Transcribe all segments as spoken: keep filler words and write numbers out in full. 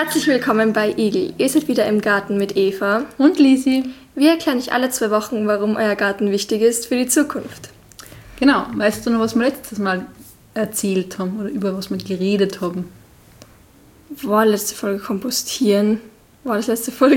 Herzlich willkommen bei Igel. Ihr seid wieder im Garten mit Eva und Lisi. Wir erklären euch alle zwei Wochen, warum euer Garten wichtig ist für die Zukunft. Genau. Weißt du noch, was wir letztes Mal erzählt haben oder über was wir geredet haben? War letzte Folge kompostieren? War das letzte Folge?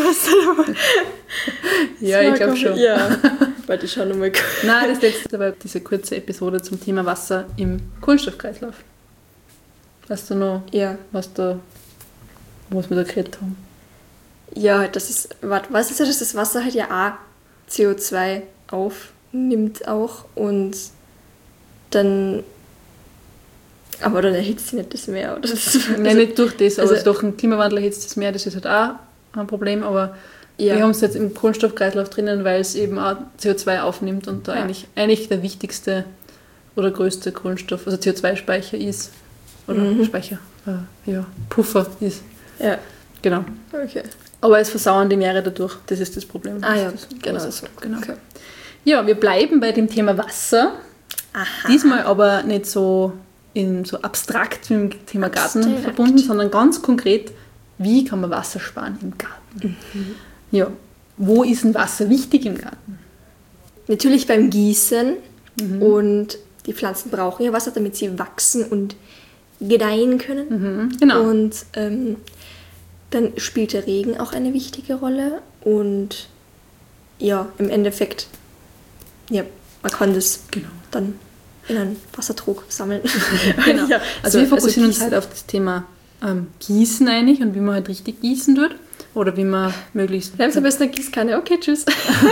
Ja, ich glaube schon. Ja. Warte, ich schau nochmal. Nein, das letzte war diese kurze Episode zum Thema Wasser im Kohlenstoffkreislauf. Weißt du noch, ja. was, da, was wir da geredet haben? Ja, das ist, warte, weißt du, dass das Wasser halt ja auch C O zwei aufnimmt auch und dann, aber dann erhitzt sie nicht das Meer. Oder das, also, Nein, nicht durch das, aber also, durch den Klimawandel erhitzt das Meer, das ist halt auch ein Problem, aber ja. wir haben es jetzt im Kohlenstoffkreislauf drinnen, weil es eben auch C O zwei aufnimmt und da ja. eigentlich, eigentlich der wichtigste oder größte Kohlenstoff, also C O zwei Speicher ist, oder mhm. Speicher, äh, ja, Puffer ist. Ja. Genau. Okay. Aber es versauern die Meere dadurch, das ist das Problem. Ah ja, das genau. So. genau. Okay. Ja, wir bleiben bei dem Thema Wasser. Aha. Diesmal aber nicht so, in, so abstrakt mit dem Thema Garten abstrakt. verbunden, sondern ganz konkret, wie kann man Wasser sparen im Garten? Mhm. Ja, wo ist denn Wasser wichtig im Garten? Natürlich beim Gießen mhm. und die Pflanzen brauchen ja Wasser, damit sie wachsen und gedeihen können. Mhm. Genau. Und ähm, dann spielt der Regen auch eine wichtige Rolle und ja, im Endeffekt, ja, man kann das genau. dann in einen Wassertrog sammeln. Genau. ja, also, also wir fokussieren also uns halt auf das Thema ähm, Gießen eigentlich und wie man halt richtig gießen tut oder wie man möglichst... Wir haben am besten eine Gießkanne, okay, tschüss.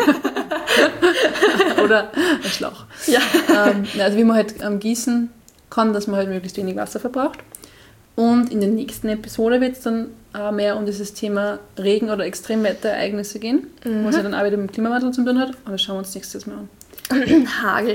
Oder ein Schlauch. Ja. Ähm, also wie man halt ähm, gießen kann, dass man halt möglichst wenig Wasser verbraucht. Und in der nächsten Episode wird es dann auch mehr um dieses Thema Regen- oder Extremwetterereignisse gehen, mhm. was ja dann auch wieder mit dem Klimawandel zu tun hat. Aber das schauen wir uns nächstes Mal an. Hagel.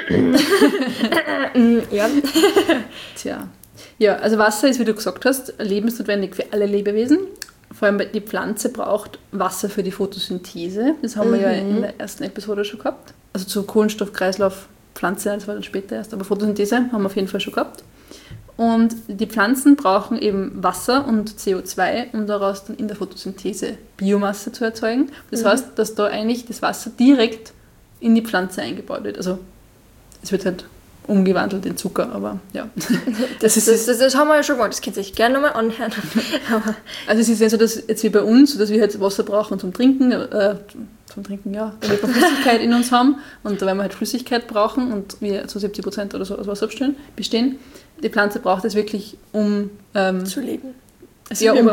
ja. Tja. Ja, also Wasser ist, wie du gesagt hast, lebensnotwendig für alle Lebewesen. Vor allem die Pflanze braucht Wasser für die Photosynthese. Das haben mhm. wir ja in der ersten Episode schon gehabt. Also zu Kohlenstoffkreislauf Pflanze, das war dann später erst, aber Photosynthese haben wir auf jeden Fall schon gehabt. Und die Pflanzen brauchen eben Wasser und C O zwei, um daraus dann in der Photosynthese Biomasse zu erzeugen. Das mhm. heißt, dass da eigentlich das Wasser direkt in die Pflanze eingebaut wird. Also es wird halt umgewandelt in Zucker, aber ja. Das, das, das, das, das haben wir ja schon gemacht, das könnt ihr euch gerne nochmal anhören. Also es ist ja so, dass jetzt wie bei uns, dass wir halt Wasser brauchen zum Trinken, äh, zum Trinken, ja, damit wir Flüssigkeit in uns haben und weil wir halt Flüssigkeit brauchen und wir zu siebzig Prozent oder so aus Wasser bestehen. Die Pflanze braucht es wirklich, um... Ähm, zu leben. Also ja, um,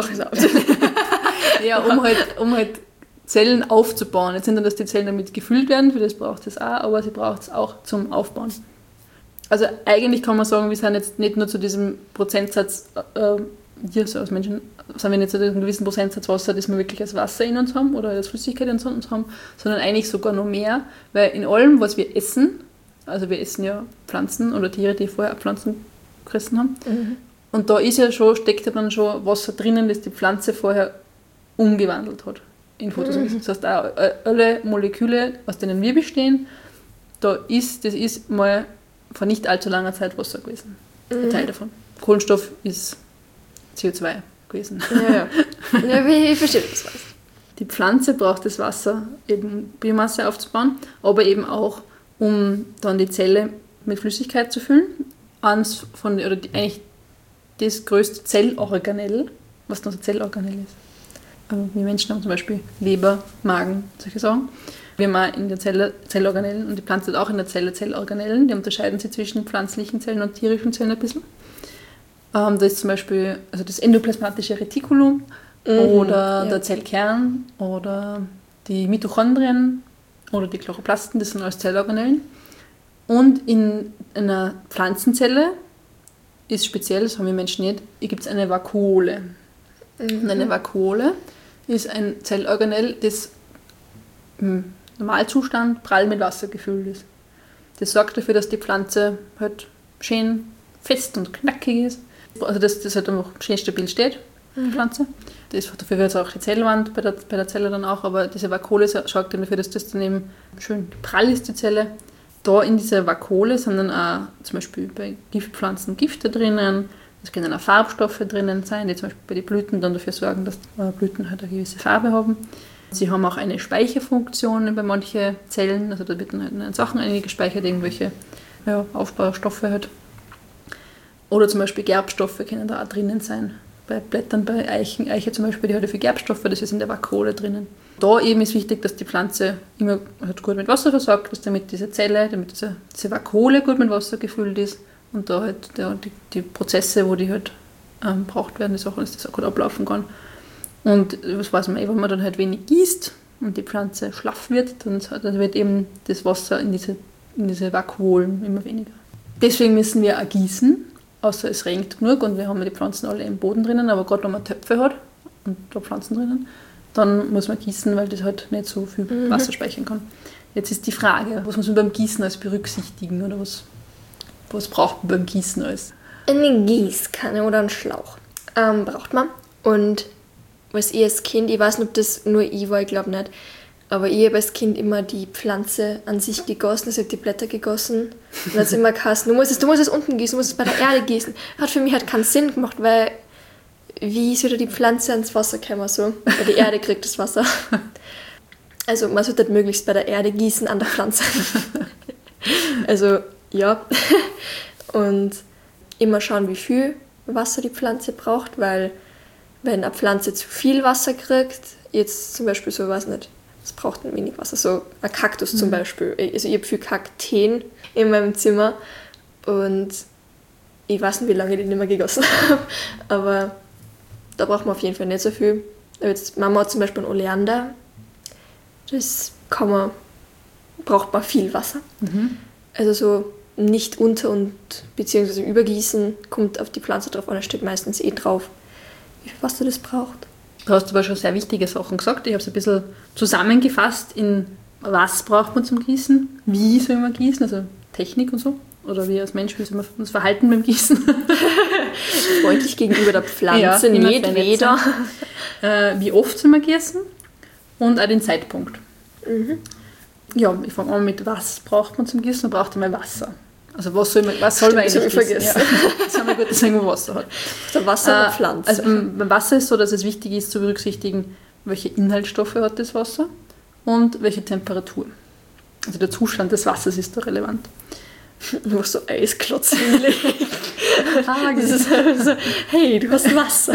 ja, um halt, um halt Zellen aufzubauen. Jetzt sind dann, dass die Zellen damit gefüllt werden, für das braucht es auch, aber sie braucht es auch zum Aufbauen. Also eigentlich kann man sagen, wir sind jetzt nicht nur zu diesem Prozentsatz, äh, wir so als Menschen, sind wir nicht zu diesem gewissen Prozentsatz Wasser, das wir wirklich als Wasser in uns haben oder als Flüssigkeit in uns haben, sondern eigentlich sogar noch mehr, weil in allem, was wir essen, also wir essen ja Pflanzen oder Tiere, die vorher Pflanzen gefressen haben, mhm. und da ist ja schon, steckt ja dann schon Wasser drinnen, das die Pflanze vorher umgewandelt hat in Photosynthese. Mhm. Das heißt, auch alle Moleküle, aus denen wir bestehen, da ist, das ist mal vor nicht allzu langer Zeit Wasser gewesen. Mhm. Ein Teil davon. Kohlenstoff ist C O zwei gewesen. Ja, ja. ja ich verstehe das. Die Pflanze braucht das Wasser, eben Biomasse aufzubauen, aber eben auch, um dann die Zelle mit Flüssigkeit zu füllen. Eins von, oder die, eigentlich das größte Zellorganell, was dann so Zellorganell ist. Also wir Menschen haben zum Beispiel Leber, Magen, solche Sachen. Wir haben auch in der Zelle Zellorganellen und die Pflanze hat auch in der Zelle Zellorganellen. Die unterscheiden sich zwischen pflanzlichen Zellen und tierischen Zellen ein bisschen. Ähm, da ist zum Beispiel also das endoplasmatische Retikulum mhm, oder ja. der Zellkern oder die Mitochondrien oder die Chloroplasten, das sind alles Zellorganellen. Und in einer Pflanzenzelle ist speziell, das haben wir Menschen nicht, gibt es eine Vakuole. Mhm. Und eine Vakuole ist ein Zellorganell, das im Normalzustand prall mit Wasser gefüllt ist. Das sorgt dafür, dass die Pflanze halt schön fest und knackig ist. Also dass das halt einfach schön stabil steht, die mhm. Pflanze. Das, dafür wird es auch die Zellwand bei der, bei der Zelle dann auch, aber diese Vakuole sorgt dann dafür, dass das dann eben schön prall ist, die Zelle. Da in dieser Vakuole sind dann auch zum Beispiel bei Giftpflanzen Gifte drinnen, Es können auch Farbstoffe drinnen sein, die zum Beispiel bei den Blüten dann dafür sorgen, dass die Blüten halt eine gewisse Farbe haben. Sie haben auch eine Speicherfunktion bei manchen Zellen, also da wird dann halt in Sachen einige gespeichert, irgendwelche ja, Aufbaustoffe halt. Oder zum Beispiel Gerbstoffe können da auch drinnen sein. Bei Blättern, bei Eichen, Eiche zum Beispiel, die hat ja viel Gerbstoffe, das ist in der Vakuole drinnen. Da eben ist wichtig, dass die Pflanze immer halt gut mit Wasser versorgt ist, damit diese Zelle, damit diese, diese Vakuole gut mit Wasser gefüllt ist und da halt der, die, die Prozesse, wo die halt ähm, braucht werden, die Sachen, dass das auch gut ablaufen kann. Und das weiß man eh, wenn man dann halt wenig gießt und die Pflanze schlaff wird, dann, dann wird eben das Wasser in diese, in diese Vakuolen immer weniger. Deswegen müssen wir auch gießen, außer es regnet genug und wir haben die Pflanzen alle im Boden drinnen, aber gerade wenn man Töpfe hat und da Pflanzen drinnen, dann muss man gießen, weil das halt nicht so viel Mhm. Wasser speichern kann. Jetzt ist die Frage, was muss man beim Gießen als berücksichtigen oder was, was braucht man beim Gießen als? Eine Gießkanne oder einen Schlauch ähm, braucht man. Und was ich als Kind, ich weiß nicht, ob das nur ich war, ich glaube nicht, aber ich habe als Kind immer die Pflanze an sich gegossen, also ich habe die Blätter gegossen. Und dann hat es immer geheißen, du musst, es, du musst es unten gießen, du musst es bei der Erde gießen. Hat für mich halt keinen Sinn gemacht, weil wie ist wieder die Pflanze ans Wasser gekommen so? Weil die Erde kriegt das Wasser. Also man sollte halt möglichst bei der Erde gießen an der Pflanze. Also ja. Und immer schauen, wie viel Wasser die Pflanze braucht, weil wenn eine Pflanze zu viel Wasser kriegt, jetzt zum Beispiel so, weiß nicht, es braucht ein wenig Wasser, so ein Kaktus zum Mhm. Beispiel. Also ich habe viel Kakteen in meinem Zimmer und ich weiß nicht, wie lange ich die nicht mehr gegossen habe, aber da braucht man auf jeden Fall nicht so viel. Jetzt Mama hat zum Beispiel einen Oleander, das kann man, braucht man viel Wasser. Mhm. Also so nicht unter- und beziehungsweise übergießen, kommt auf die Pflanze drauf an, da steht meistens eh drauf, wie viel Wasser das braucht. Du hast aber schon sehr wichtige Sachen gesagt. Ich habe es ein bisschen zusammengefasst in was braucht man zum Gießen, wie soll man gießen, also Technik und so. Oder wie als Mensch, wie soll man uns verhalten beim Gießen. Freundlich gegenüber der Pflanze, Ja, immer nicht sehr nett weder. Äh, wie oft soll man gießen und auch den Zeitpunkt. Mhm. Ja, ich fange an mit, was braucht man zum Gießen? Man braucht einmal Wasser. Also was soll man, was soll man Stimmt, eigentlich das hab ich gießen? Ja. Das ist einmal gut, dass man irgendwo Wasser hat. Der Wasser der Äh, Pflanze. Also beim, beim Wasser ist so, dass es wichtig ist zu berücksichtigen, welche Inhaltsstoffe hat das Wasser und welche Temperatur. Also der Zustand des Wassers ist da relevant. Nur so Eisklotzen legen. Ah, Das ist so, hey, du hast Wasser.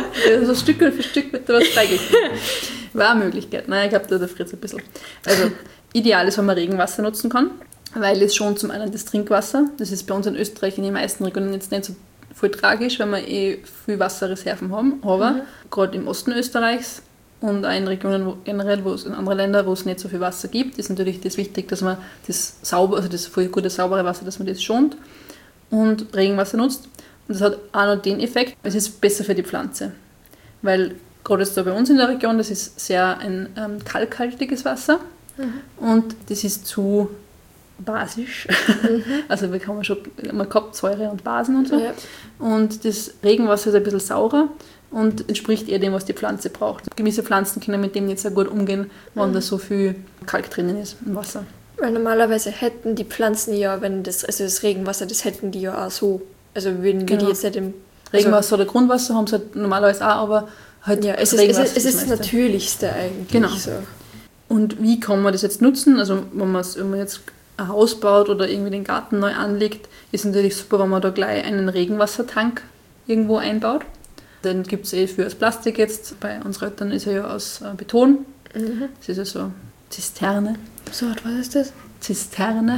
so Stück für Stück wird da was freigegeben. War eine Möglichkeit. Nein, ich glaube, da friert es ein bisschen. Also ideal ist, wenn man Regenwasser nutzen kann, weil es schon zum einen das Trinkwasser, das ist bei uns in Österreich in den meisten Regionen jetzt nicht so voll tragisch, weil wir eh viel Wasserreserven haben, aber Mhm. gerade im Osten Österreichs und auch in Regionen wo, generell, wo es in anderen Ländern, wo es nicht so viel Wasser gibt, ist natürlich das wichtig, dass man das sauber, also das voll gute saubere Wasser, dass man das schont und Regenwasser nutzt. Und das hat auch noch den Effekt, es ist besser für die Pflanze, weil gerade jetzt da bei uns in der Region, das ist sehr ein ähm, kalkhaltiges Wasser und das ist zu basisch. Also wir haben schon mal gehabt, Säure und Basen und so. Ja. Und das Regenwasser ist ein bisschen saurer und entspricht eher dem, was die Pflanze braucht. Gewisse Pflanzen können mit dem nicht so gut umgehen, wenn Mhm. da so viel Kalk drinnen ist im Wasser. Weil normalerweise hätten die Pflanzen ja, wenn das, also das Regenwasser, das hätten die ja auch so. Also würden wir Genau. die jetzt nicht im. Regenwasser oder Grundwasser haben sie halt normalerweise auch, aber halt Ja, es ist, es Regenwasser ist, es ist das das meiste. Natürlichste eigentlich. Genau. So. Und wie kann man das jetzt nutzen? Also wenn, man's, wenn man jetzt ein Haus baut oder irgendwie den Garten neu anlegt, ist natürlich super, wenn man da gleich einen Regenwassertank irgendwo einbaut. Den gibt es eh für das Plastik jetzt. Bei unseren Eltern ist er ja aus äh, Beton. Mhm. Das ist ja so Zisterne. So, was ist das? Zisterne.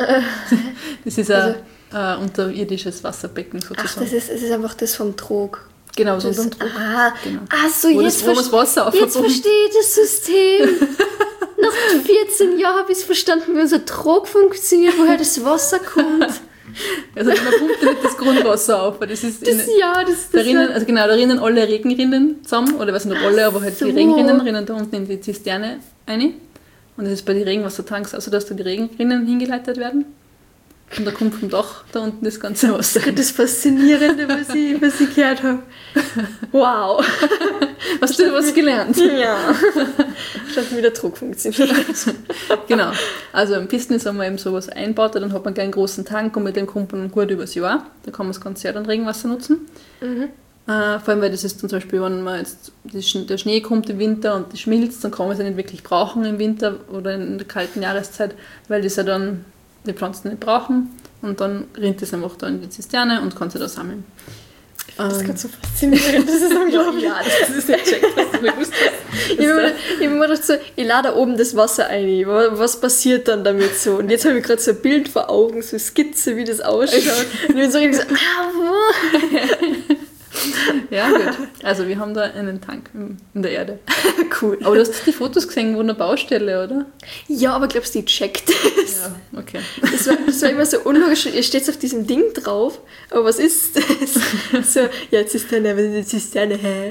Das ist ein äh, unterirdisches Wasserbecken Ach, sozusagen. das ist, es ist einfach das vom Trog. Genau, so Das, unterm Druck. ah, Genau. ah, so Wo jetzt, das, wo man das Wasser verste- jetzt aufpumpt. verstehe ich das System. Nach vierzehn Jahren habe ich es verstanden, wie unser Trog funktioniert, woher das Wasser kommt. Also man pumpt ja nicht das Grundwasser auf, weil das ist Das, in, ja, das, da das rinnen, also genau, da rinnen alle Regenrinnen zusammen, oder was nicht alle, aber halt so. die Regenrinnen rinnen da unten in die Zisterne rein. Und das ist bei den Regenwassertanks, also dass da die Regenrinnen hingeleitet werden. Und da kommt vom Dach da unten das ganze Wasser. das Faszinierende, was ich, was ich gehört habe. Wow. Hast du was gelernt? Ja. Statt wie der Druck funktioniert. Genau. Also im Business haben wir eben sowas eingebaut, dann hat man gleich einen großen Tank und mit dem kommt man gut übers Jahr. Da kann man das ganze Jahr dann Regenwasser nutzen. Mhm. Äh, vor allem, weil das ist zum Beispiel, wenn man jetzt der Schnee kommt im Winter und das schmilzt, dann kann man es ja nicht wirklich brauchen im Winter oder in der kalten Jahreszeit, weil das ja dann die Pflanzen nicht brauchen und dann rinnt es einfach da in die Zisterne und kann sie da sammeln. Das ist gerade so faszinierend, das ist unglaublich. Ja, das ist nicht checkt, was du gewusst hast. Ich habe mir immer gedacht, so, ich lade da oben das Wasser ein, was passiert dann damit so? Und jetzt habe ich gerade so ein Bild vor Augen, so eine Skizze, wie das ausschaut. Und ich bin so richtig so, ah, wo? Ja, gut. Also wir haben da einen Tank in der Erde. Cool. Aber du hast die Fotos gesehen, wo eine Baustelle, oder? Ja, aber glaubst du, die checkt das? Ja, okay. Das war, das war immer so unlogisch. Ihr steht auf diesem Ding drauf, aber was ist das? So, ja, Zisterne, aber die Zisterne, hä?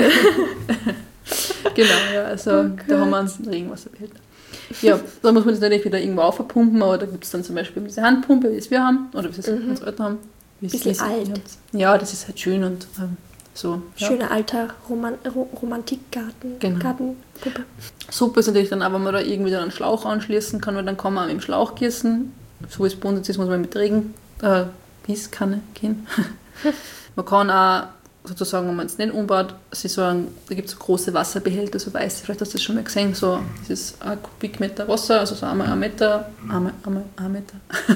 Genau, ja, also okay. Da haben wir uns einen Regenwasserbehälter. Ja, da muss man das natürlich wieder irgendwo aufpumpen, aber da gibt es dann zum Beispiel diese Handpumpe, wie es wir haben, oder wie es mhm. unsere Eltern haben. Ein bisschen alt. Ja, das ist halt schön und ähm, so. Ja. Schöner alter Roman Romantikgarten. Genau. Gartenpuppe. Super ist natürlich dann auch, wenn man da irgendwie dann einen Schlauch anschließen kann, weil dann kann man auch mit dem Schlauch gießen. So wie es bei uns jetzt ist, muss man mit Regen, äh, Gießkanne gehen. Man kann auch sozusagen, wenn man es nicht umbaut, sie sagen, da gibt es so große Wasserbehälter, so weiß, vielleicht hast du das schon mal gesehen, so dieses ein Kubikmeter Wasser, also so einmal ein Meter, einmal, einmal ein Meter.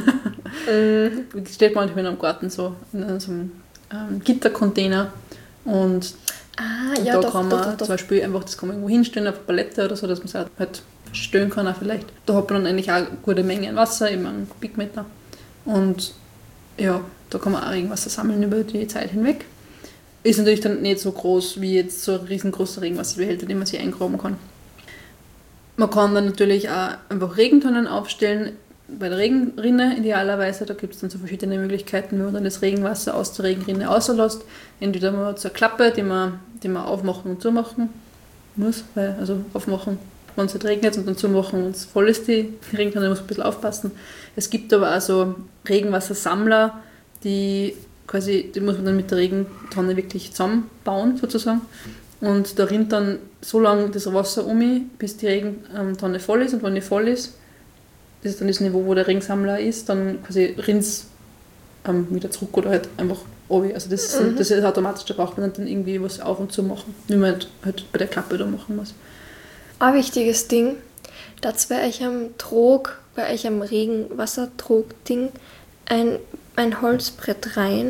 Mhm. Das steht manchmal in einem Garten so, in so einem ähm, Gittercontainer und, ah, und ja, da doch, kann man doch, doch, doch. zum Beispiel einfach, das kann man irgendwo hinstellen auf eine Palette oder so, dass man es halt verstellen kann auch vielleicht. Da hat man dann eigentlich auch eine gute Menge an Wasser, eben einen Kubikmeter und ja, da kann man auch Regenwasser sammeln über die Zeit hinweg. Ist natürlich dann nicht so groß wie jetzt so ein riesengroßer Regenwasserbehälter, den man sich eingraben kann. Man kann dann natürlich auch einfach Regentonnen aufstellen, bei der Regenrinne idealerweise. Da gibt es dann so verschiedene Möglichkeiten, wie man dann das Regenwasser aus der Regenrinne rauslässt. Entweder man hat so eine Klappe, die man, die man aufmachen und zumachen muss, weil, also aufmachen, wenn es halt regnet und dann zumachen, wenn es voll ist, die Regentonne, muss man ein bisschen aufpassen. Es gibt aber auch so Regenwassersammler, die quasi, die muss man dann mit der Regentonne wirklich zusammenbauen, sozusagen. Und da rinnt dann so lange das Wasser um, bis die Regentonne voll ist. Und wenn die voll ist, das ist dann das Niveau, wo der Regensammler ist, dann quasi rinnt es ähm, wieder zurück oder halt einfach runter. Also das, mhm. das ist automatisch, da braucht man dann irgendwie was auf und zu machen, wie man halt, halt bei der Klappe da machen muss. Ein wichtiges Ding, da bei euch am Trog, bei euch am Regenwassertrog-Ding, ein, ein Holzbrett rein,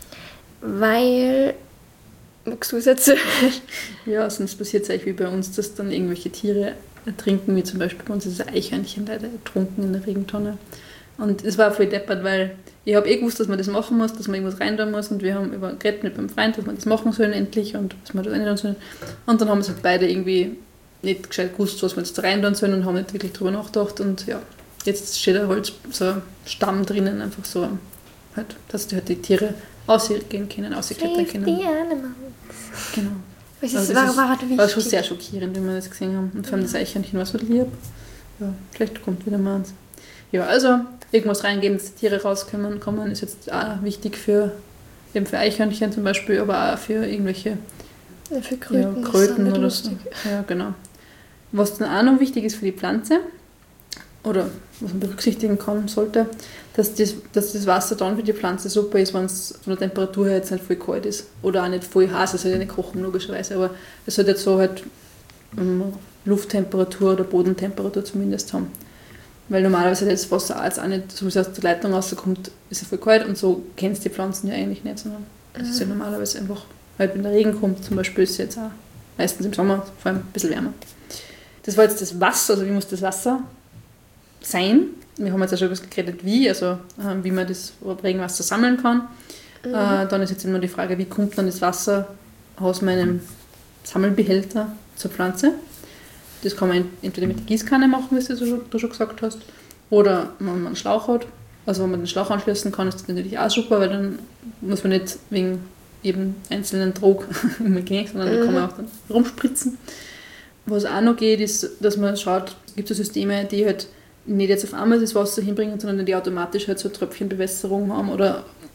weil, magst du es erzählen? Ja, sonst passiert es eigentlich wie bei uns, dass dann irgendwelche Tiere ertrinken, wie zum Beispiel bei uns ist ein Eichhörnchen leider ertrunken in der Regentonne. Und es war voll deppert, weil ich habe eh gewusst, dass man das machen muss, dass man irgendwas rein tun muss und wir haben über geredet mit meinem Freund, dass wir das machen sollen endlich und dass wir das rein tun sollen. Und dann haben wir halt beide irgendwie nicht gescheit gewusst, was wir jetzt da rein tun sollen und haben nicht wirklich drüber nachgedacht und ja, jetzt steht da halt so ein Stamm drinnen, einfach so, halt, dass die, halt die Tiere ausgehen können, ausgeklettern können. Save the animals. Genau. Was also ist, war, ist, war wichtig. war schon sehr schockierend, wie wir das gesehen haben. Und vor allem das Eichhörnchen war so lieb. Ja, vielleicht kommt wieder mal eins. Ja, also irgendwas reingeben, dass die Tiere rauskommen, kommen, ist jetzt auch wichtig für, eben für Eichhörnchen zum Beispiel, aber auch für irgendwelche ja, für Kröten, ja, Kröten oder lustig. so. Ja, genau. Was dann auch noch wichtig ist für die Pflanze, oder was man berücksichtigen kann, sollte, dass das, dass das Wasser dann für die Pflanze super ist, wenn es von der Temperatur her jetzt nicht voll kalt ist. Oder auch nicht voll heiß, es soll ja nicht kochen, logischerweise, aber es sollte jetzt so halt um, Lufttemperatur oder Bodentemperatur zumindest haben. Weil normalerweise das Wasser auch, jetzt auch nicht, so wie es aus der Leitung rauskommt, ist es voll kalt und so kennst du die Pflanzen ja eigentlich nicht, sondern es ist ja normalerweise einfach, halt wenn der Regen kommt, zum Beispiel ist es jetzt auch meistens im Sommer vor allem ein bisschen wärmer. Das war jetzt das Wasser, also wie muss das Wasser sein? Wir haben jetzt auch schon etwas geredet, wie, also wie man das Regenwasser sammeln kann. Mhm. Äh, dann ist jetzt immer die Frage, wie kommt dann das Wasser aus meinem Sammelbehälter zur Pflanze? Das kann man entweder mit der Gießkanne machen, wie du schon, du schon gesagt hast, oder wenn man einen Schlauch hat. Also wenn man den Schlauch anschließen kann, ist das natürlich auch super, weil dann muss man nicht wegen jedem einzelnen Trog immer gehen, sondern mhm. da kann man auch dann rumspritzen. Was auch noch geht, ist, dass man schaut, es gibt so Systeme, die halt nicht jetzt auf einmal das Wasser hinbringen, sondern die automatisch halt so Tröpfchenbewässerung haben oder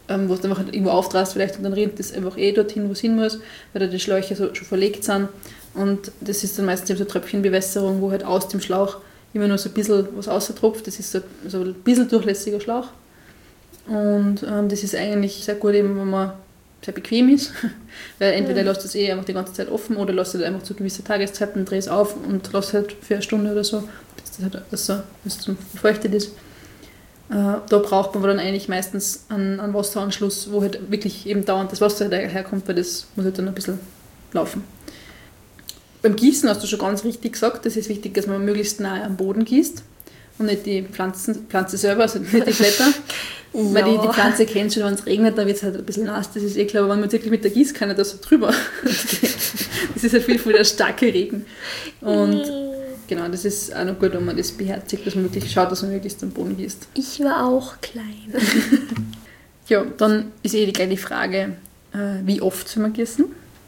ähm, wo du einfach irgendwo auftrast vielleicht und dann rinnt das einfach eh dorthin, wo es hin muss, weil da die Schläuche so, schon verlegt sind. Und das ist dann meistens eben so Tröpfchenbewässerung, wo halt aus dem Schlauch immer nur so ein bisschen was raustropft. Das ist so, so ein bisschen durchlässiger Schlauch. Und ähm, das ist eigentlich sehr gut, eben, wenn man sehr bequem ist, weil entweder ja. lässt es eh einfach die ganze Zeit offen oder lässt es einfach zu gewissen Tageszeiten, dreh es auf und lässt halt für eine Stunde oder so, bis das, halt, das so, bis es befeuchtet ist. Äh, da braucht man aber dann eigentlich meistens einen, einen Wasseranschluss, wo halt wirklich eben dauernd das Wasser herkommt, weil das muss halt dann ein bisschen laufen. Beim Gießen hast du schon ganz richtig gesagt, das ist wichtig, dass man möglichst nahe am Boden gießt und nicht die Pflanzen, Pflanze selber, also nicht die Blätter. Ja. Weil die, die Pflanze kennt schon, wenn es regnet, dann wird es halt ein bisschen nass, das ist eh klar, aber wenn man wirklich mit der Gießkanne da so drüber das ist halt viel, viel der starke Regen. Und genau, das ist auch noch gut, wenn man das beherzigt, dass man wirklich schaut, dass man möglichst am Boden gießt. Ich war auch klein. Ja, dann ist eh gleich die Frage, wie oft soll man gießen?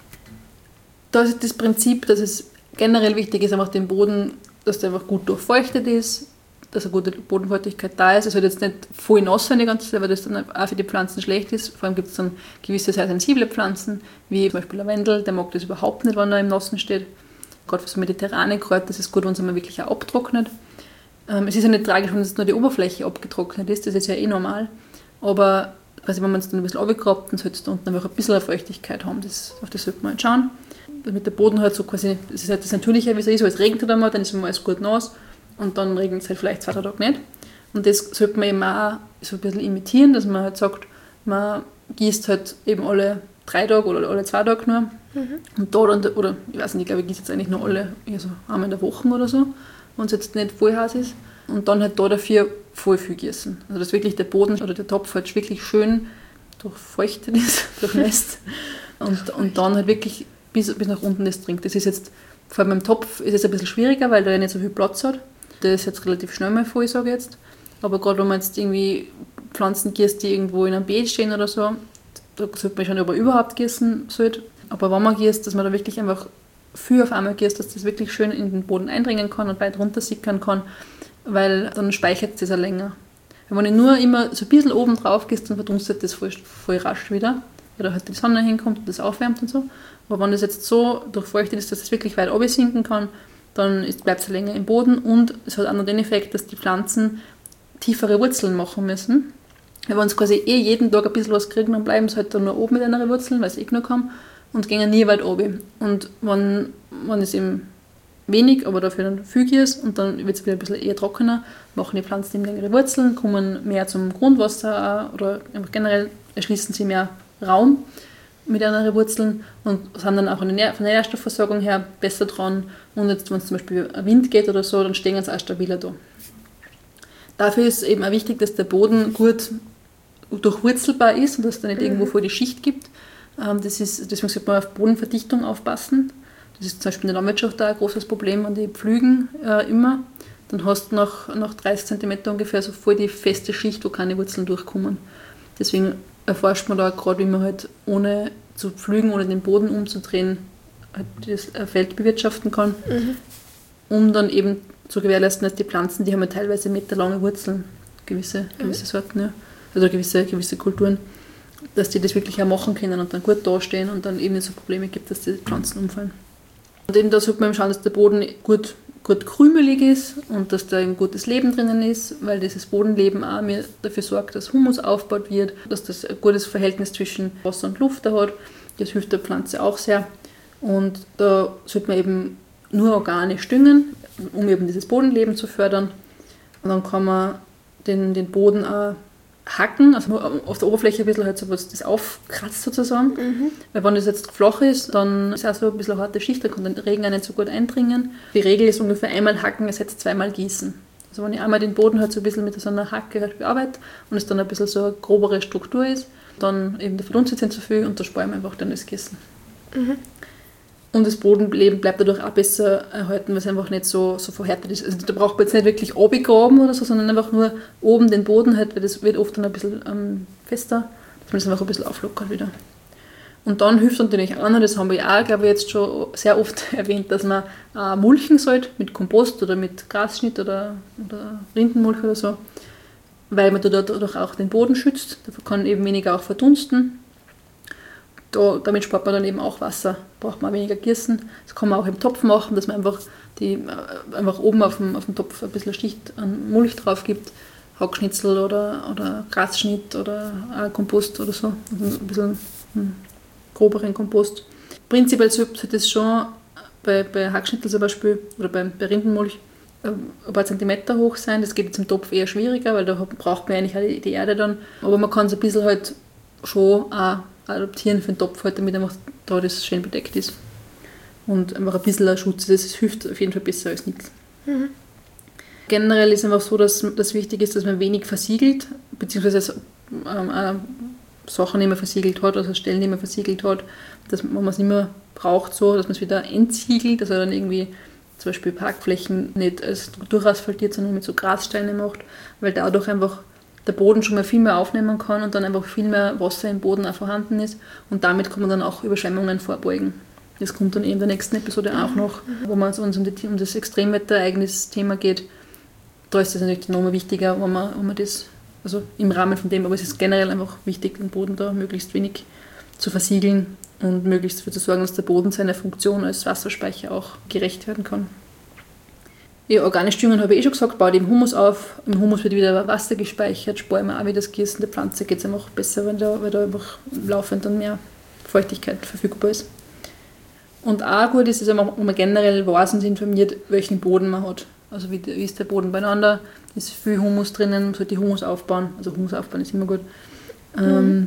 Da ist das Prinzip, dass es generell wichtig ist, einfach den Boden, dass der einfach gut durchfeuchtet ist, dass eine gute Bodenfeuchtigkeit da ist. Es soll jetzt nicht voll nass sein die ganze Zeit, weil das dann auch für die Pflanzen schlecht ist. Vor allem gibt es dann gewisse sehr sensible Pflanzen, wie zum Beispiel Lavendel, der mag das überhaupt nicht, wenn er im Nassen steht. Gerade für so mediterrane Kräuter, das ist gut, wenn es einmal wirklich auch abtrocknet. Ähm, es ist ja nicht tragisch, wenn jetzt nur die Oberfläche abgetrocknet ist, das ist ja eh normal. Aber quasi, wenn man es dann ein bisschen runtergrabt, dann sollte es da unten einfach ein bisschen Feuchtigkeit haben. Das, auf das sollte man halt schauen. Damit der Boden halt so quasi, das ist halt das Natürliche, wie es ist, weil es regnet halt einmal, dann ist immer alles gut nass. Und dann regnet es halt vielleicht zwei, drei Tage nicht. Und das sollte man eben auch so ein bisschen imitieren, dass man halt sagt, man gießt halt eben alle drei Tage oder alle zwei Tage nur. Mhm. Und da dann, oder ich weiß nicht, ich glaube, ich gieße jetzt eigentlich nur alle, also einmal in der Woche oder so, wenn es jetzt nicht voll heiß ist. Und dann halt da dafür voll viel gießen. Also dass wirklich der Boden oder der Topf halt wirklich schön durchfeuchtet ist, durchnässt. Und, und dann halt wirklich bis, bis nach unten das trinkt. Das ist jetzt, vor allem beim Topf ist es ein bisschen schwieriger, weil der nicht so viel Platz hat. Der ist jetzt relativ schnell mal voll, sage ich jetzt. Aber gerade wenn man jetzt irgendwie Pflanzen gießt, die irgendwo in einem Beet stehen oder so, da sollte man schon, ob man überhaupt gießen sollte. Aber wenn man gießt, dass man da wirklich einfach viel auf einmal gießt, dass das wirklich schön in den Boden eindringen kann und weit runter sickern kann, weil dann speichert es auch länger. Wenn ich nur immer so ein bisschen oben drauf gießt, dann verdunstet das voll, voll rasch wieder, weil da halt die Sonne hinkommt und das aufwärmt und so. Aber wenn das jetzt so durchfeuchtet ist, dass es wirklich weit runtersinken kann, dann bleibt es länger im Boden und es hat auch noch den Effekt, dass die Pflanzen tiefere Wurzeln machen müssen. Weil wenn sie quasi eh jeden Tag ein bisschen was kriegen, dann bleiben sie halt dann nur oben mit einer Wurzeln, weil sie eh genug haben und gehen nie weit oben. Und wenn, wenn es eben wenig, aber dafür dann viel ist und dann wird es wieder ein bisschen eher trockener, machen die Pflanzen eben längere Wurzeln, kommen mehr zum Grundwasser auch, oder einfach generell erschließen sie mehr Raum mit ihren Wurzeln und sind dann auch von der Nährstoffversorgung her besser dran. Und jetzt, wenn es zum Beispiel ein Wind geht oder so, dann stehen sie auch stabiler da. Dafür ist eben auch wichtig, dass der Boden gut durchwurzelbar ist und dass es da nicht irgendwo voll die Schicht gibt. Das ist, deswegen sollte man auf Bodenverdichtung aufpassen. Das ist zum Beispiel in der Landwirtschaft auch ein großes Problem, an die Pflügen äh, immer. Dann hast du nach, nach dreißig Zentimeter ungefähr so voll die feste Schicht, wo keine Wurzeln durchkommen. Deswegen erforscht man da gerade, wie man halt ohne zu pflügen, ohne den Boden umzudrehen, halt das Feld bewirtschaften kann, mhm. um dann eben zu gewährleisten, dass die Pflanzen, die haben ja teilweise meterlange Wurzeln, gewisse, gewisse mhm. Sorten, ja, also gewisse, gewisse Kulturen, dass die das wirklich auch machen können und dann gut dastehen und dann eben nicht so Probleme gibt, dass die Pflanzen umfallen. Und eben da sollte man schauen, dass der Boden gut, gut krümelig ist und dass da ein gutes Leben drinnen ist, weil dieses Bodenleben auch mir dafür sorgt, dass Humus aufgebaut wird, dass das ein gutes Verhältnis zwischen Wasser und Luft da hat. Das hilft der Pflanze auch sehr. Und da sollte man eben nur organisch düngen, um eben dieses Bodenleben zu fördern. Und dann kann man den, den Boden auch hacken, also auf der Oberfläche ein bisschen halt so was das aufkratzt sozusagen. Mhm. Weil wenn das jetzt flach ist, dann ist auch so ein bisschen eine harte Schicht, da kann der Regen auch nicht so gut eindringen. Die Regel ist ungefähr einmal hacken, ersetzt zweimal gießen. Also wenn ich einmal den Boden halt so ein bisschen mit so einer Hacke halt bearbeite und es dann ein bisschen so eine grobere Struktur ist, dann eben der verdunstet nicht so viel und da spare ich mir einfach dann das Gießen. Mhm. Und das Bodenleben bleibt dadurch auch besser erhalten, weil es einfach nicht so, so verhärtet ist. Also da braucht man jetzt nicht wirklich runtergraben oder so, sondern einfach nur oben den Boden halt, weil das wird oft dann ein bisschen ähm, fester, dass man das einfach ein bisschen auflockert wieder. Und dann hilft natürlich auch noch, das haben wir auch, glaube ich, jetzt schon sehr oft erwähnt, dass man äh, mulchen sollte mit Kompost oder mit Grasschnitt oder, oder Rindenmulch oder so. weil man dadurch auch den Boden schützt. Da kann eben weniger auch verdunsten. Da, damit spart man dann eben auch Wasser, braucht man weniger Gießen. Das kann man auch im Topf machen, dass man einfach, die, einfach oben auf dem, auf dem Topf ein bisschen Schicht an Mulch drauf gibt. Hackschnitzel oder, oder Grasschnitt oder Kompost oder so. Also ein bisschen einen groberen Kompost. Prinzipiell sollte das schon bei, bei Hackschnitzel zum Beispiel oder bei, bei Rindenmulch ein paar Zentimeter hoch sein. Das geht jetzt im Topf eher schwieriger, weil da braucht man eigentlich auch die, die Erde dann. Aber man kann es ein bisschen halt schon auch adaptieren für den Topf, halt, damit einfach da das schön bedeckt ist. Und einfach ein bisschen Schutz, das hilft auf jeden Fall besser als nichts. Mhm. Generell ist einfach so, dass das wichtig ist, dass man wenig versiegelt, beziehungsweise ähm, äh, Sachen nicht mehr versiegelt hat, also Stellen nicht mehr versiegelt hat, dass man es nicht mehr braucht, so, dass man es wieder entsiegelt, dass er dann irgendwie zum Beispiel Parkflächen nicht als durchasphaltiert, sondern mit so Grassteine macht, weil dadurch einfach der Boden schon mal viel mehr aufnehmen kann und dann einfach viel mehr Wasser im Boden auch vorhanden ist und damit kann man dann auch Überschwemmungen vorbeugen. Das kommt dann in der nächsten Episode auch noch, wo man uns um, die, um das Extremwetterereignis-Thema geht. Da ist es natürlich nochmal wichtiger, wenn man, wenn man das, also im Rahmen von dem, aber es ist generell einfach wichtig, den Boden da möglichst wenig zu versiegeln und möglichst dafür zu sorgen, dass der Boden seiner Funktion als Wasserspeicher auch gerecht werden kann. Ja, organische Düngung habe ich eh schon gesagt, baut eben Humus auf. Im Humus wird wieder Wasser gespeichert, sparen wir auch wieder das Gießen der Pflanze, geht es einfach besser, weil da, weil da einfach laufend dann mehr Feuchtigkeit verfügbar ist. Und auch gut ist es, wenn man generell weiß und informiert, welchen Boden man hat. Also wie, wie ist der Boden beieinander, ist viel Humus drinnen, man sollte Humus aufbauen. Also Humus aufbauen ist immer gut. Mhm. Ähm,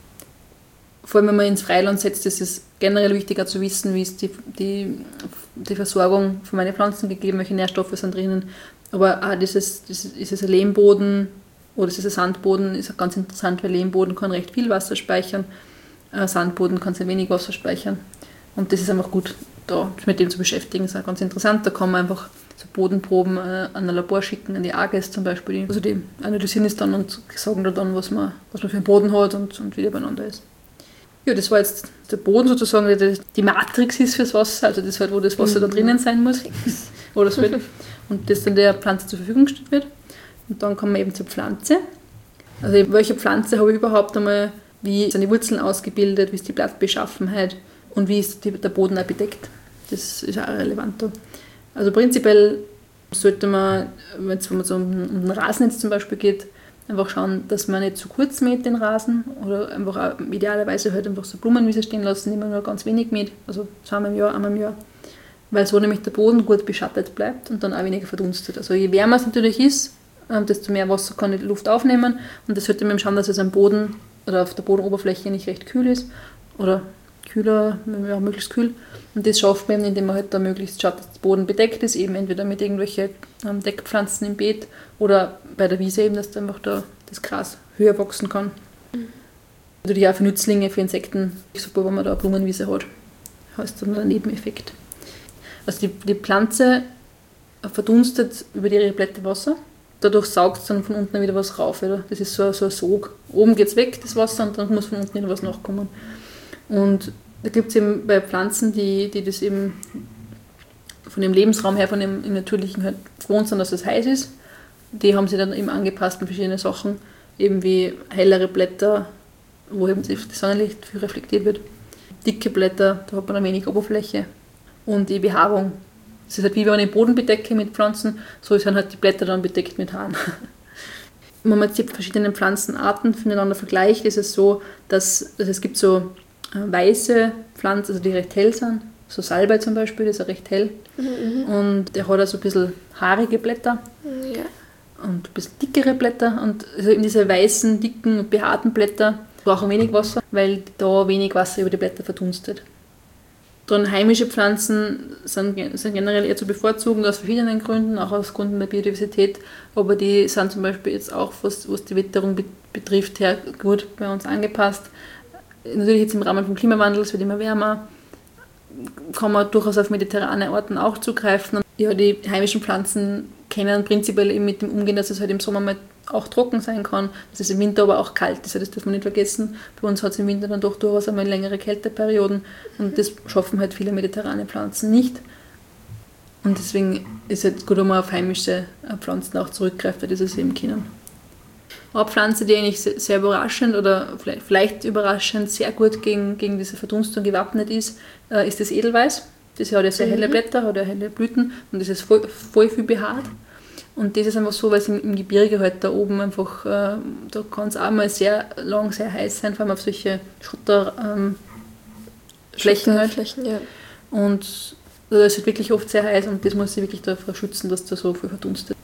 vor allem, wenn man ins Freiland setzt, ist es generell wichtiger zu wissen, wie ist die, die, die Versorgung von meinen Pflanzen gegeben, welche Nährstoffe sind drinnen. Aber auch dieses, dieses, ist es ein Lehmboden oder ist es ein Sandboden, ist auch ganz interessant, weil Lehmboden kann recht viel Wasser speichern, äh, Sandboden kann sehr wenig Wasser speichern. Und das ist einfach gut, da mit dem zu beschäftigen, ist auch ganz interessant. Da kann man einfach so Bodenproben äh, an ein Labor schicken, an die A G E S zum Beispiel. Also die analysieren es dann und sagen dann, was man, was man für einen Boden hat und, und wie der beieinander ist. Ja, das war jetzt der Boden sozusagen, der die Matrix ist fürs Wasser, also das halt, wo das Wasser mhm. da drinnen sein muss. Oder so. Und das dann der Pflanze zur Verfügung gestellt wird. Und dann kommen wir eben zur Pflanze. Also welche Pflanze habe ich überhaupt einmal, wie sind die Wurzeln ausgebildet, wie ist die Blattbeschaffenheit und wie ist die, der Boden auch bedeckt. Das ist auch relevant da. Also prinzipiell sollte man, wenn es so um, um den Rasen jetzt zum Beispiel geht, einfach schauen, dass man nicht zu kurz mäht den Rasen oder einfach auch idealerweise halt einfach so Blumenwiese stehen lassen, die man nur ganz wenig mäht, also zweimal im Jahr, einmal im Jahr, weil so nämlich der Boden gut beschattet bleibt und dann auch weniger verdunstet. Also je wärmer es natürlich ist, desto mehr Wasser kann die Luft aufnehmen und das sollte man schauen, dass es am Boden oder auf der Bodenoberfläche nicht recht kühl ist oder kühler, ja, möglichst kühl. Und das schafft man, indem man halt da möglichst schaut, dass der Boden bedeckt ist, eben entweder mit irgendwelchen ähm, Deckpflanzen im Beet oder bei der Wiese eben, dass da einfach da das Gras höher wachsen kann. Mhm. Natürlich auch für Nützlinge, für Insekten, super, wenn man da eine Blumenwiese hat. Das ist dann ein Nebeneffekt. Also die, die Pflanze verdunstet über ihre Blätter Wasser. Dadurch saugt es dann von unten wieder was rauf. Oder? Das ist so, so ein Sog. Oben geht es weg, das Wasser, und dann muss von unten wieder was nachkommen. Und da gibt es eben bei Pflanzen, die, die das eben von dem Lebensraum her, von dem im Natürlichen halt gewohnt sind, dass es heiß ist. Die haben sich dann eben angepasst an verschiedene Sachen, eben wie hellere Blätter, wo eben das Sonnenlicht viel reflektiert wird. Dicke Blätter, da hat man dann wenig Oberfläche. Und die Behaarung. Es ist halt wie wenn ich den Boden bedecke mit Pflanzen, so sind halt die Blätter dann bedeckt mit Haaren. Wenn man jetzt die verschiedenen Pflanzenarten voneinander vergleicht, ist es so, dass, dass es gibt so weiße Pflanzen, also die recht hell sind. So Salbei zum Beispiel, das ist ja recht hell. Mhm. Und der hat auch so ein bisschen haarige Blätter. Ja. Und ein bisschen dickere Blätter. Und also eben diese weißen, dicken, behaarten Blätter brauchen wenig Wasser, weil da wenig Wasser über die Blätter verdunstet. Dann heimische Pflanzen sind, sind generell eher zu bevorzugen, aus verschiedenen Gründen, auch aus Gründen der Biodiversität. Aber die sind zum Beispiel jetzt auch, was, was die Witterung betrifft, her gut bei uns angepasst. Natürlich jetzt im Rahmen vom Klimawandel, es wird immer wärmer, kann man durchaus auf mediterrane Orten auch zugreifen. Ja, die heimischen Pflanzen können prinzipiell eben mit dem umgehen, dass es halt im Sommer mal auch trocken sein kann, dass es im Winter aber auch kalt ist, das darf man nicht vergessen. Bei uns hat es im Winter dann doch durchaus einmal längere Kälteperioden und das schaffen halt viele mediterrane Pflanzen nicht. Und deswegen ist es halt gut, wenn man auf heimische Pflanzen auch zurückgreift, weil das es eben können. Eine Pflanze, die eigentlich sehr, sehr überraschend oder vielleicht, vielleicht überraschend sehr gut gegen, gegen diese Verdunstung gewappnet ist, äh, ist das Edelweiß. Das hat ja sehr helle Blätter, hat ja helle Blüten und das ist voll, voll viel behaart. Und das ist einfach so, weil es im, im Gebirge halt da oben einfach, äh, da kann es auch mal sehr lang, sehr heiß sein, vor allem auf solche Schotterflächen ähm, halt. Flächen, ja. Und da ist halt wirklich oft sehr heiß und das muss sich wirklich davor schützen, dass da so viel verdunstet.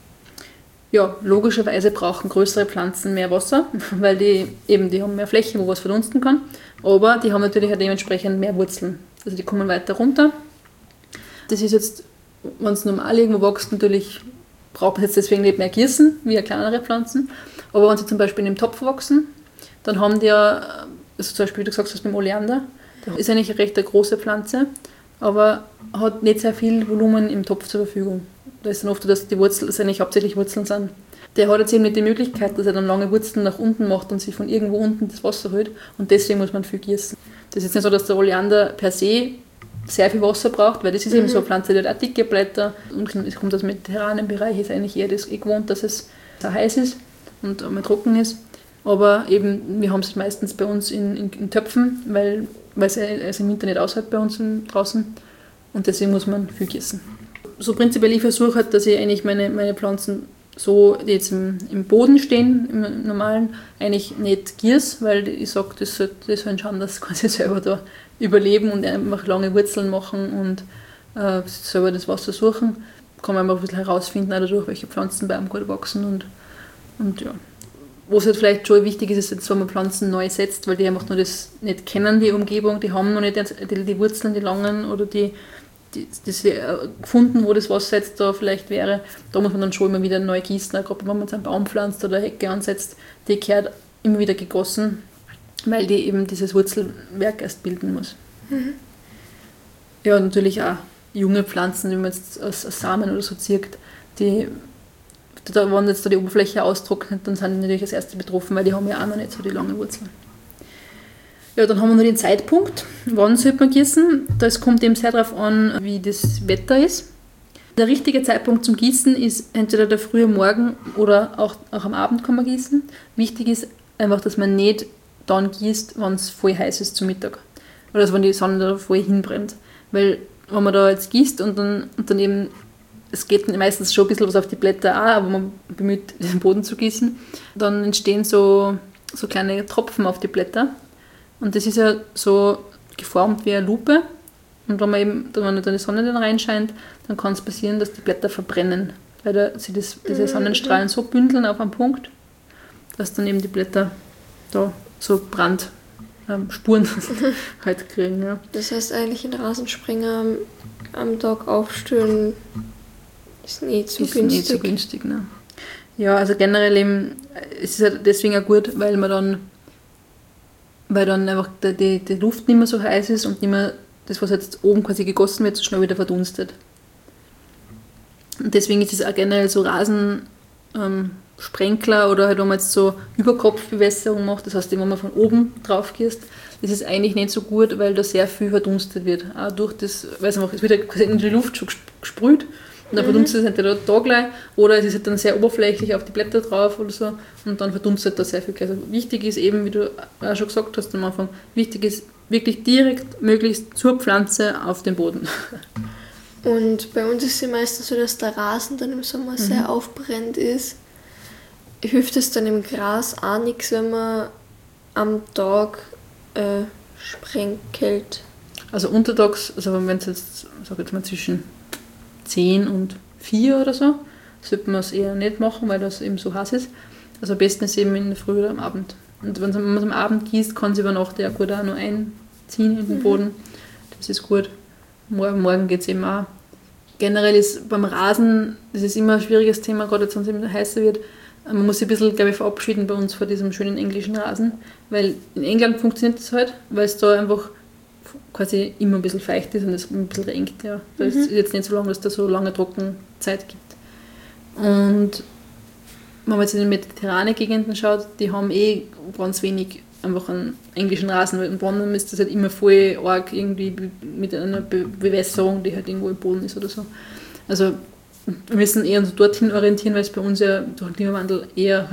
Ja, logischerweise brauchen größere Pflanzen mehr Wasser, weil die eben, die haben mehr Fläche, wo was verdunsten kann, aber die haben natürlich auch dementsprechend mehr Wurzeln. Also die kommen weiter runter. Das ist jetzt, wenn es normal irgendwo wächst, natürlich braucht man jetzt deswegen nicht mehr Gießen, wie kleinere Pflanzen. Aber wenn sie zum Beispiel in einem Topf wachsen, dann haben die ja, also zum Beispiel, wie du gesagt hast, mit dem Oleander, das ist eigentlich eine recht eine große Pflanze, aber hat nicht sehr viel Volumen im Topf zur Verfügung. Da ist dann oft so, dass die Wurzeln, also eigentlich hauptsächlich Wurzeln sind. Der hat jetzt eben nicht die Möglichkeit, dass er dann lange Wurzeln nach unten macht und sich von irgendwo unten das Wasser holt und deswegen muss man viel gießen. Das ist jetzt nicht so, dass der Oleander per se sehr viel Wasser braucht, weil das ist mhm. eben so eine Pflanze, die hat auch dicke Blätter und es kommt aus dem mediterranen Bereich, ist eigentlich eher das gewohnt, dass es sehr heiß ist und einmal trocken ist. Aber eben, wir haben es meistens bei uns in, in, in Töpfen, weil, weil es also im Winter nicht aushält bei uns in, draußen und deswegen muss man viel gießen. So prinzipiell, ich versuche halt, dass ich eigentlich meine, meine Pflanzen so, die jetzt im, im Boden stehen, im, im normalen, eigentlich nicht gieße, weil ich sage, das soll, das sollen schauen, dass sie quasi selber da überleben und einfach lange Wurzeln machen und äh, selber das Wasser suchen. Kann man einfach ein bisschen herausfinden, auch dadurch, welche Pflanzen bei einem gut wachsen. Und, und ja. Was halt vielleicht schon wichtig ist, ist jetzt, wenn man Pflanzen neu setzt, weil die einfach nur das nicht kennen, die Umgebung, die haben noch nicht die, die Wurzeln, die langen oder die, die das gefunden, wo das Wasser jetzt da vielleicht wäre. Da muss man dann schon immer wieder neu gießen, gerade wenn man jetzt einen Baum pflanzt oder eine Hecke ansetzt, die gehört immer wieder gegossen, weil die eben dieses Wurzelwerk erst bilden muss. Mhm. Ja, und natürlich auch junge Pflanzen, die man jetzt aus, aus Samen oder so zirkt, die, da, wenn jetzt da die Oberfläche austrocknet, dann sind die natürlich als erste betroffen, weil die haben ja auch noch nicht so die langen Wurzeln. Ja, dann haben wir noch den Zeitpunkt, wann sollte man gießen. Das kommt eben sehr darauf an, wie das Wetter ist. Der richtige Zeitpunkt zum Gießen ist entweder der frühe Morgen oder auch, auch am Abend kann man gießen. Wichtig ist einfach, dass man nicht dann gießt, wenn es voll heiß ist zum Mittag. Oder also wenn die Sonne da voll hinbrennt. Weil wenn man da jetzt gießt und dann, und dann eben, es geht meistens schon ein bisschen was auf die Blätter auch, aber man bemüht, den Boden zu gießen, dann entstehen so, so kleine Tropfen auf die Blätter. Und das ist ja so geformt wie eine Lupe. Und wenn man eben, wenn dann die Sonne dann reinscheint, dann kann es passieren, dass die Blätter verbrennen. Weil da sich das, diese Sonnenstrahlen so bündeln auf einen Punkt, dass dann eben die Blätter da so Brandspuren ähm, halt kriegen. Ja. Das heißt eigentlich ein Rasensprenger am, am Tag aufstellen ist nicht so ist günstig. Nicht so günstig, ne? Ja, also generell eben, es ist halt deswegen auch gut, weil man dann weil dann einfach die, die, die Luft nicht mehr so heiß ist und nicht mehr das, was jetzt oben quasi gegossen wird, so schnell wieder verdunstet. Und deswegen ist es auch generell so Rasensprenkler ähm, oder halt, wenn man jetzt so Überkopfbewässerung macht, das heißt, wenn man von oben drauf gießt, das ist eigentlich nicht so gut, weil da sehr viel verdunstet wird. Auch durch das, weil es einfach, es wird ja quasi in die Luft schon gesprüht und dann mhm. verdunstet es entweder da gleich oder es ist halt dann sehr oberflächlich auf die Blätter drauf oder so und dann verdunstet da sehr viel. Also wichtig ist eben, wie du auch schon gesagt hast am Anfang, wichtig ist wirklich direkt möglichst zur Pflanze auf den Boden. Und bei uns ist es ja meistens so, dass der Rasen dann im Sommer mhm. sehr aufbrennt ist. Hilft es dann im Gras auch nichts, wenn man am Tag äh, sprenkelt? Also untertags, also wenn es jetzt, sag jetzt mal zwischen zehn und vier oder so, sollte man es eher nicht machen, weil das eben so heiß ist. Also am besten ist eben in der Früh oder am Abend. Und wenn man es am Abend gießt, kann es über Nacht ja gut auch noch einziehen in den Boden. Das ist gut. Morgen, morgen geht es eben auch. Generell ist beim Rasen, das ist immer ein schwieriges Thema, gerade jetzt, wenn es immer heißer wird. Man muss sich ein bisschen, glaube ich, verabschieden bei uns vor diesem schönen englischen Rasen, weil in England funktioniert das halt, weil es da einfach quasi immer ein bisschen feucht ist und es ein bisschen regnet. Ja. Da mhm. ist jetzt nicht so lange, dass da so lange Trockenzeit gibt. Und wenn man jetzt in den mediterranen Gegenden schaut, die haben eh ganz wenig einfach einen englischen Rasen, weil in Bonn ist das halt immer voll arg irgendwie mit einer Be- Bewässerung, die halt irgendwo im Boden ist oder so. Also wir müssen eher uns dorthin orientieren, weil es bei uns ja durch den Klimawandel eher halt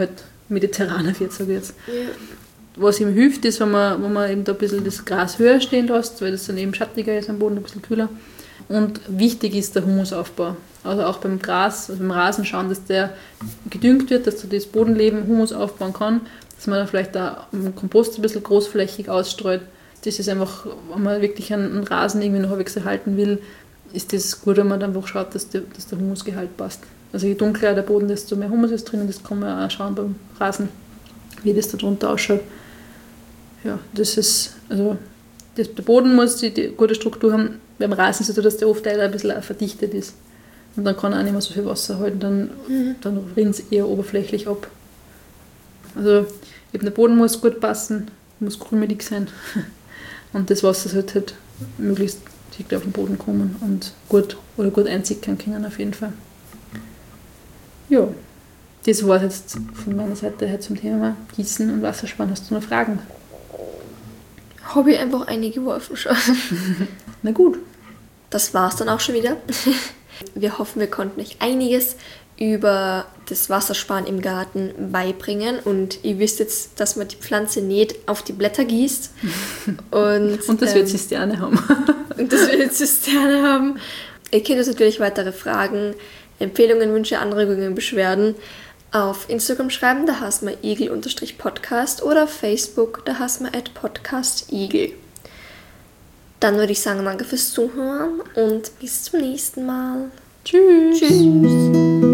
mediterraner wird, sage ich jetzt. Ja. Was ihm hilft, ist, wenn man, wenn man eben da ein bisschen das Gras höher stehen lässt, weil das dann eben schattiger ist am Boden, ein bisschen kühler. Und wichtig ist der Humusaufbau. Also auch beim Gras, also beim Rasen schauen, dass der gedüngt wird, dass das Bodenleben Humus aufbauen kann, dass man dann vielleicht da am Kompost ein bisschen großflächig ausstreut. Das ist einfach, wenn man wirklich einen Rasen irgendwie noch halbwegs erhalten will, ist das gut, wenn man dann einfach schaut, dass der, dass der Humusgehalt passt. Also je dunkler der Boden, desto mehr Humus ist drin und das kann man auch schauen beim Rasen, wie das da drunter ausschaut. Ja, das ist, also das, der Boden muss die, die gute Struktur haben. Beim Rasen ist es so, dass der oft ein bisschen verdichtet ist. Und dann kann er auch nicht mehr so viel Wasser halten, dann, mhm. dann rinnt es eher oberflächlich ab. Also eben der Boden muss gut passen, muss krümelig sein. Und das Wasser sollte halt möglichst dicht auf den Boden kommen und gut oder gut einsickern können auf jeden Fall. Ja, das war es jetzt von meiner Seite her zum Thema Gießen und Wassersparen. Hast du noch Fragen? Habe ich einfach eingeworfen schon. Na gut. Das war's dann auch schon wieder. Wir hoffen, wir konnten euch einiges über das Wassersparen im Garten beibringen und ihr wisst jetzt, dass man die Pflanze nicht auf die Blätter gießt. Und, und das ähm, wird Zisterne haben. Und das wird Zisterne haben. Ihr könnt uns natürlich weitere Fragen, Empfehlungen, Wünsche, Anregungen, Beschwerden auf Instagram schreiben, da heißt man igel-podcast oder auf Facebook, da heißt man at podcastigel. Dann würde ich sagen, danke fürs Zuhören und bis zum nächsten Mal. Tschüss. Tschüss.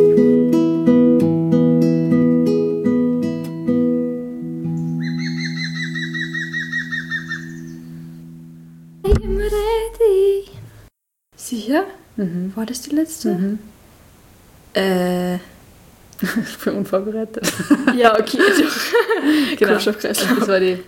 Sicher? Mhm. War das die letzte? Mhm. Äh. Ich bin unvorbereitet. Ja, okay. Genau. Das war die